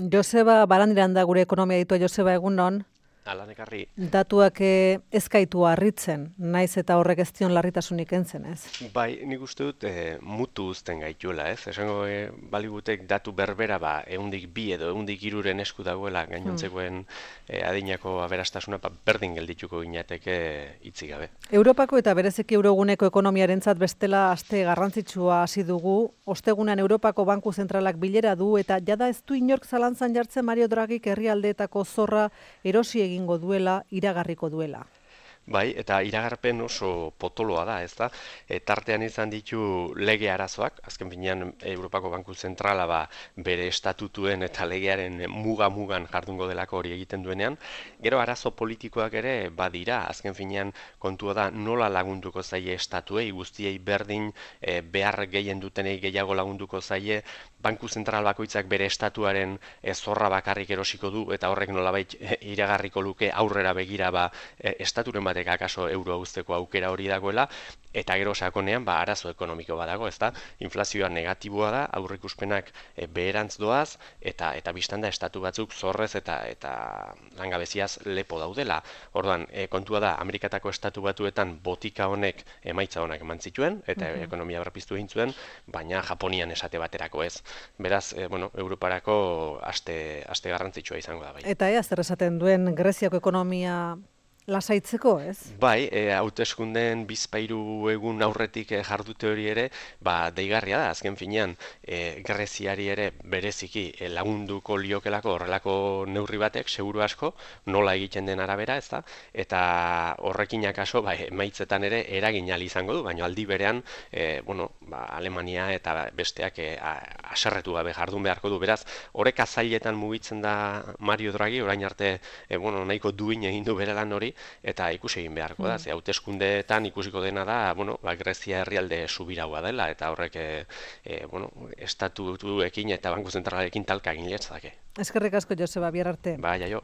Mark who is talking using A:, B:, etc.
A: Joseba Barandiran da gure ekonomia ditua. Joseba, egunon.
B: Alan ekarri.
A: Datuak ez gaitu harritzen, naiz eta horrek ez dion larritasunik kentzen, ez?
B: Bai, nik uste dut mutu uzten gaituela, ez? Esango baligutek datu berbera, 102 edo 103 esku dagoela gainontzekoen adinako aberastasuna, berdin geldituko ginateke hitzik gabe.
A: Europako eta bereziki euroguneko ekonomiarentzat bestela aste garrantzitsua hasi dugu. Ostegunean Europako Banku Zentralak bilera du eta jada ez du inork zalantzan jartzen Mario Draghik herrialdeetako zorra erosi egingo duela, iragarriko duela.
B: Bai, eta iragarpen oso potoloa da, ez da? Tartean izan ditu lege arazoak, azken finean Europako Banku Zentrala bere estatutuen eta legearen muga-mugan jardungo delako hori egiten duenean. Gero arazo politikoak ere badira, azken finean kontua da nola lagunduko zaie estatuei, guztiei berdin behar gehien dutenei gehiago lagunduko zaie, Banku Zentral bakoitzak bere estatuaren zorra bakarrik erosiko du, eta horrek nolabait iragarriko luke aurrera begira estaturen batek akaso euroa uzteko aukera hori dagoela, eta gero sakonean arazo ekonomiko badago, ezta? Inflazioa negatiboa da, aurreikuspenak beherantz doaz, eta bistan da estatu batzuk zorrez eta langabeziaz lepo daudela. Orduan, kontua da, Amerikatako estatu batuetan botika honek emaitza honak eman zituen, eta ekonomia berpiztu egin zuen, baina Japonian esate baterako ez. Beraz, Europarako aste garrantzitsua izango da bai.
A: Eta ea zer esaten duen Greziako ekonomia lasaitzeko, ez?
B: Bai, hauteskundeen bizpahiru egun aurretik jardute hori ere, deigarria da, azken finean, Greziari ere bereziki lagunduko liokelako horrelako neurri batek, seguru asko, nola egiten den arabera, ez da? Eta horrekin akaso, emaitzetan ere eragin ahal izango du, baina aldi berean, Alemania eta besteak haserretu gabe jardun beharko du. Beraz, horrek azailetan mugitzen da Mario Draghi, orain arte, nahiko duin egin du bere lan hori, eta ikusi egin beharko da, ze hauteskundeetan ikusiko dena da, Grezia herrialde subiraua dela, eta horrek estatuekin eta Banku Zentralarekin talka egin liatzake.
A: Eskerrik asko, Joseba, bihar arte.
B: Bai, jaio.